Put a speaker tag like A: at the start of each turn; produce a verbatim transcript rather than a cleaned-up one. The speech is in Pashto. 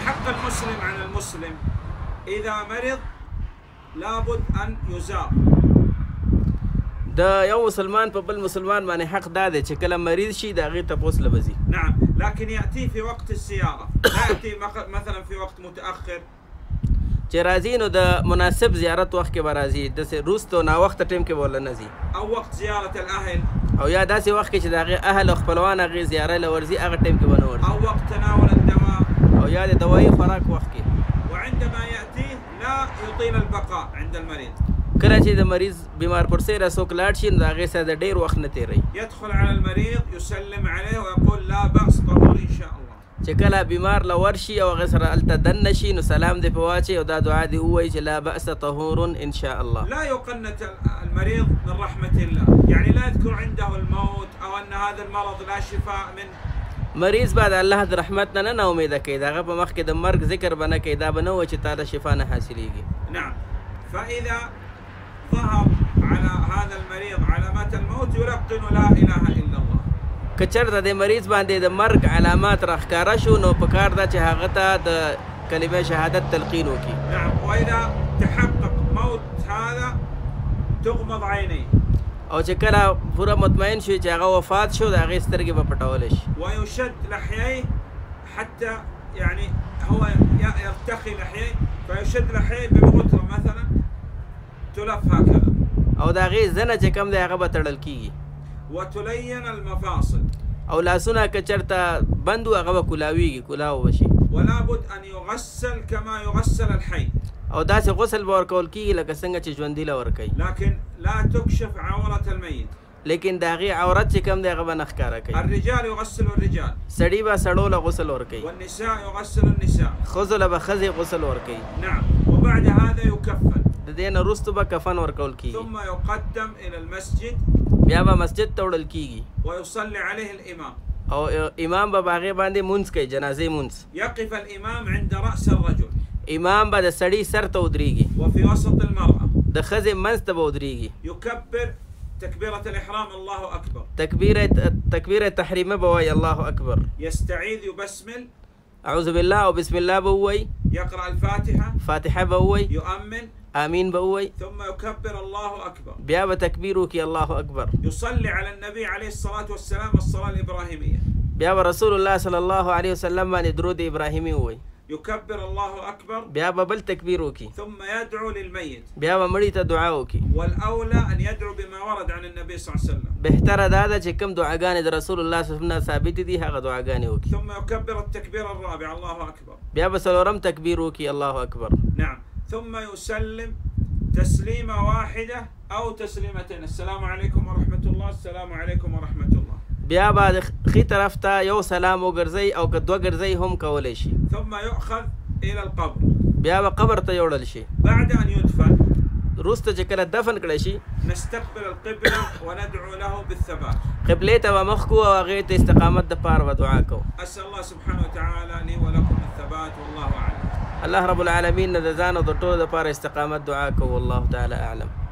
A: حق المسلم على المسلم إذا مرض لابد أن يزار.
B: د یو مسلمان په بل مسلمان باندې حق دا دی چې کله مریض شي د هغې تپوس له بځي.
A: نعم، لكن يأتي في وقت الزيارة، لا يأتي مثلا في وقت متأخر.
B: چې راځي نو د مناسب زیارت وخت کې به راځي، داسې وروسته ناوخته ټایم کې به ورله نه ځي.
A: او وقت زيارة الأهل،
B: او یا داسې وخت کې چې د هغې اهل او خپلوان هغې زیارت له ورځي هغه ټایم کې به نه ورځي.
A: او وقت تناول الدواء،
B: او یا د دوایي خوراک وخت کې.
A: وعندما يأتيه لا يطيل البقاء عند المريض.
B: کله چې د مریض بیمار پرسۍ را څوک لاړ شي نو د هغې سره د ډېر وخت نه تېروي.
A: يدخل على المريض يسلم عليه ويقول لا بأس طهور إن شاء الله.
B: چې کله بیمار له ورشي او هغې سره هلته دننه شي نو سلام دې پې واچوي او دا دعا دې ووایي چې لا بأس طهور ان شاء الله.
A: لا يقنط المريض من رحمة الله، يعني لا يذكر عنده الموت أو أن هذا المرض لا شفاء منه.
B: مریض به د الله د رحمت نه نه امیده کوي، د هغه په مخ کې د مرګ ذکر به نه کوي، دا به نه وایي چې تا ته شفا نه حاصلېږي.
A: نعم، فإذا ظهر على هذا المريض علامات الموت يلقن لا إله إلا الله.
B: که چېرته د مریض باندې د مرګ علامات راښکاره شو نو پکار ده چې هغه ته د کلمه شهادت تلقین وکړي.
A: نعم، وإذا تحقق موت هذا تغمض عينيه.
B: او چې کله پوره مطمئن شي چې هغه وفات شو د هغې سترګې به پټولی شي.
A: ويشد لحييه حتى يعني هو يرتخي لحييه فيشد لحييه بغترة مثلا تلف هكذا.
B: او د هغې زنه چې کوم دی هغه به تړل کېږي.
A: وتلين المفاصل.
B: او لاسونه که چېرته بند و هغه به کولاویږي، کولاو به شي.
A: ولا بد أن يغسل كما يغسل الحي.
B: او داسې غسل به ورکول کېږي لکه څنګه چې ژوندي له ورکوي.
A: لكن لا تكشف عورة الميت.
B: لیکن د هغې عورت چې کوم دی هغه به نه ښکاره کوي.
A: الرجال يغسل الرجال.
B: سړي به سړو له غسل ورکوي.
A: والنساء يغسل النساء.
B: ښځو له به ښځې غسل ورکوي.
A: نعم، وبعد هذا يكفن.
B: د دې نه وروسته به کفن ورکول کېږي.
A: ثم يقدم إلى المسجد.
B: بیا به مسجد ته وړل کېږي.
A: ويصلي عليه الإمام.
B: او امام به په هغې باندې مونځ کوي، جنازې مونځ.
A: يقف الإمام عند رأس الرجل.
B: امام به د سړي سر ته ودرېږي.
A: وفي وسط المرأة.
B: د ښځې منځ ته به ودرېږي.
A: يكبر تكبيرة الإحرام الله أكبر.
B: تکبیره تکبیره تحریمه به وایي الله اکبر.
A: يستعيذ يبسمل.
B: اعوذ بالله او بسم الله به ووایي.
A: يقرأ الفاتحة.
B: فاتحه به ووایي.
A: يؤمن.
B: آمین به ووایي.
A: ثم يكبر الله أكبر.
B: بیا به تکبیر وکړي الله اکبر.
A: يصلي على النبي عليه الصلاة والسلام الصلاة الإبراهيمية.
B: بیا به رسول الله صلی الله علیه وسلم باندې درود ابراهیمي ووایي.
A: يكبر الله أكبر.
B: بیا به بل تکبیر وکړي.
A: ثم يدعو للميت.
B: بیا به مړي ته دعا وکړي.
A: والأولى أن يدعو بما ورد عن النبي صلى الله عليه وسلم.
B: بهتره دا ده چې کوم دعاګانې د رسول الله صلی الله علیه وسلم ثابتې دي هغه دعاګانې وکړي.
A: ثم يكبر التكبير الرابع الله أكبر.
B: بیا به څلورم تکبیر وکړي الله اکبر.
A: نعم، ثم يسلم تسليمة واحدة أو تسليمتين. السلام عليكم ورحمة الله. السلام عليكم ورحمة الله.
B: بیا به د ښي طرف ته یو سلام وګرځئ او که دوه ګرځئ هم کولی شي.
A: ثم يؤخذ إلى القبر.
B: بیا به قبر ته یوړل شي.
A: بعد أن يدفن.
B: وروسته چې کله دفن کړی شي.
A: نستقبل القبلة وندعو له بالثبات.
B: قبلې ته به مخ کړو او هغې ته استقامت دپاره به دعا کوو.
A: أسأل الله سبحانه وتعالى لي ولكم الثبات والله أعلم.
B: الله رب العالمین نه د ځان او د ټولو دپاره استقامت دعا کوو والله تعالی اعلم.